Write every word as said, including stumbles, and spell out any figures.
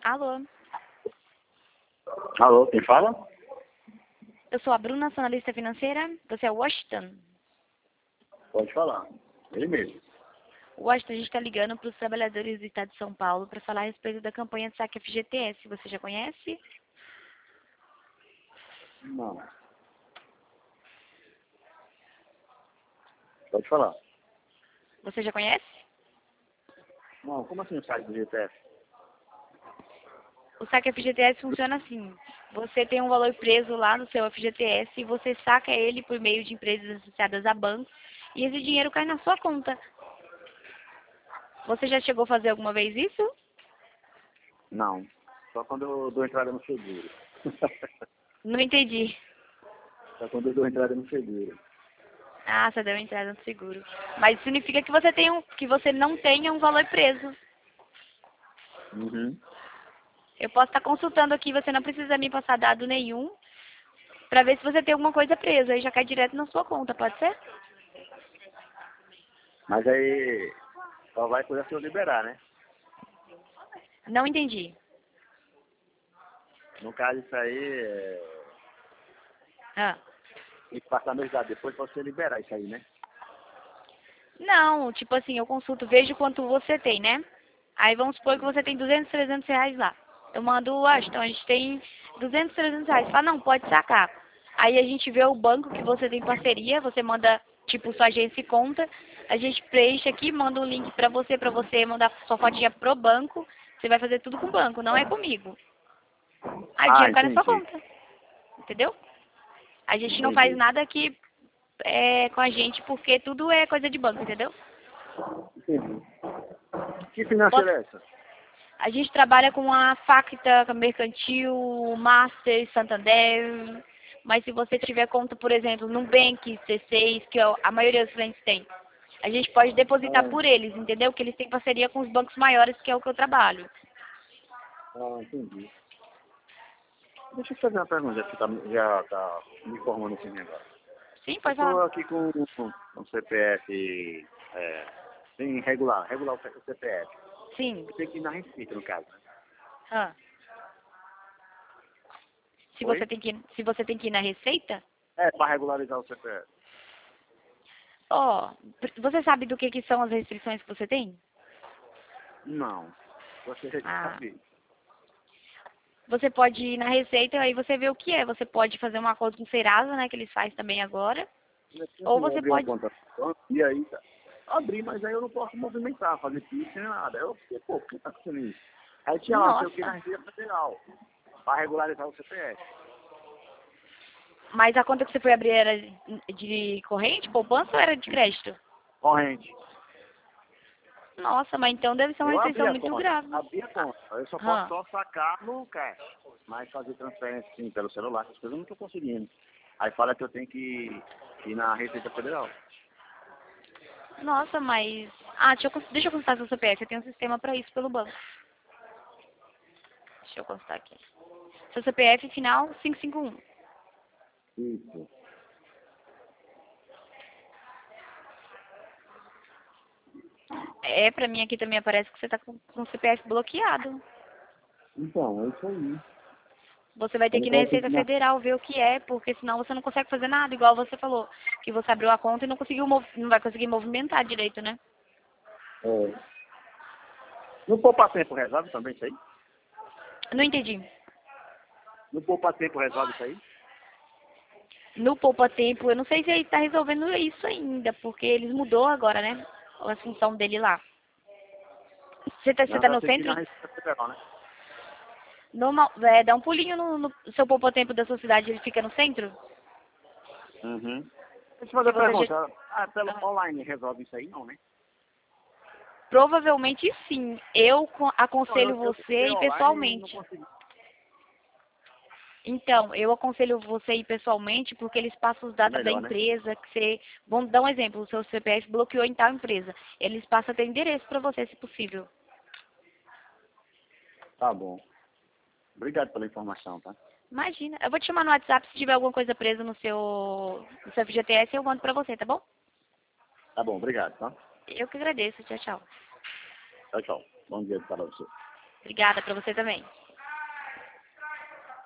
Alô, Alô, quem fala? eu sou a Bruna, sou analista financeira. Você é o Washington? Pode falar. Ele mesmo. O Washington, a gente está ligando para os trabalhadores do estado de São Paulo para falar a respeito da campanha de saque F G T S. Você já conhece? Não. Pode falar. Você já conhece? Não, como assim o site do G T F? O saque F G T S funciona assim. Você tem um valor preso lá no seu F G T S e você saca ele por meio de empresas associadas a bancos e esse dinheiro cai na sua conta. Você já chegou a fazer alguma vez isso? Não. Só quando eu dou entrada no seguro. Não entendi. Só quando eu dou entrada no seguro. Ah, você deu entrada no seguro. Mas significa que você, tem um, que você não tenha um valor preso. Uhum. Eu posso estar consultando aqui, você não precisa me passar dado nenhum, para ver se você tem alguma coisa presa. Aí já cai direto na sua conta, pode ser? Mas aí só vai coisa se eu liberar, né? Não entendi. No caso isso aí, é... Ah. tem que passar meus dados depois pra você liberar isso aí, né? Não, tipo assim, eu consulto, vejo quanto você tem, né? Aí vamos supor que você tem duzentos, trezentos reais lá. Eu mando, ah, então a gente tem duzentos, trezentos reais. Fala, não, pode sacar. Aí a gente vê o banco que você tem parceria, você manda, tipo, sua agência e conta. A gente preenche aqui, manda um link pra você, pra você mandar sua fotinha pro banco. Você vai fazer tudo com o banco, não é comigo. Aí o Ah, dinheiro cai na sua entendi. conta. Entendeu? A gente não faz Entendi. nada aqui é, com a gente, porque tudo é coisa de banco, entendeu? Entendi. Que financeira é essa? A gente trabalha com a Facta, com a Mercantil, Master, Santander. Mas se você tiver conta, por exemplo, no Bank C seis, que é a maioria dos clientes tem, a gente pode depositar por Ah, eles, entendeu? Que eles têm parceria com os bancos maiores, que é o que eu trabalho. ah, entendi. Deixa eu te fazer uma pergunta, já que você tá, já tá me informando esse negócio. Sim, Eu pode falar. tô aqui com um C P F é, sem regular, regular o C P F. Sim. Eu tenho que ir na Receita, no caso, né? Ah. Se você Oi? tem que, se você tem que ir na Receita, É, para regularizar o C P F. ó, você sabe do que, que são as restrições que você tem? Não. Você já Ah. sabe. Você pode ir na Receita, aí você vê o que é. Você pode fazer um acordo com o Serasa, né, que eles fazem também agora. Ou Eu você abri uma pode... conta e aí tá. Abri, mas aí eu não posso movimentar, fazer pix nem nada. Aí eu fiquei, pô, por que tá acontecendo isso? Aí tinha lá, sei o que, na Nossa, Receita Federal, para regularizar o C P F. mas a conta que você foi abrir era de corrente, poupança ou era de crédito? Corrente. Nossa, mas então deve ser uma Eu abri restrição a muito conta, grave. abri a conta. Eu só posso Ah, só sacar no cash. Mas fazer transferência, sim, pelo celular, essas coisas eu não tô conseguindo. Aí fala que eu tenho que ir na Receita Federal. nossa, mas... Ah, deixa eu, cons- deixa eu consultar seu C P F. Eu tenho um sistema para isso pelo banco. Deixa eu consultar aqui. Seu C P F final cinco cinco um. Isso. É, pra mim aqui também aparece que você tá com, com o C P F bloqueado. Então, é isso aí. Você vai ter Eu que não ir na consigo Receita na... Federal ver o que é, porque senão você não consegue fazer nada, igual você falou. Que você abriu a conta e não conseguiu mov- não vai conseguir movimentar direito, né? É. No Poupa Tempo resolve também isso aí? Não entendi. No Poupa Tempo resolve isso aí? No Poupa Tempo, eu não sei se ele está resolvendo isso ainda, porque eles mudou agora, né? A função dele lá. Você tá, você Não, tá vai no ter que ir na centro? Receita Federal, né? Normal, é, dá um pulinho no, no seu Poupa Tempo da sua cidade, ele fica no centro? Uhum. Deixa eu Que fazer a você já... pergunta. Ah, pelo Ah. online resolve isso aí? Não, né? Provavelmente sim. Eu co- Não, eu, aconselho eu você tentei ir online e não pessoalmente. consegui. Então, eu aconselho você ir pessoalmente, porque eles passam os É dados da melhor, né? empresa, que você... Vamos dar um exemplo, o seu C P F bloqueou em tal empresa. Eles passam a ter endereço para você, se possível. Tá bom. Obrigado pela informação, tá? Imagina. Eu vou te chamar no WhatsApp, se tiver alguma coisa presa no seu, no seu F G T S, eu mando para você, tá bom? Tá bom, obrigado, tá? Eu que agradeço. Tchau, tchau. Tchau, tchau. Bom dia para você. Obrigada pra você também.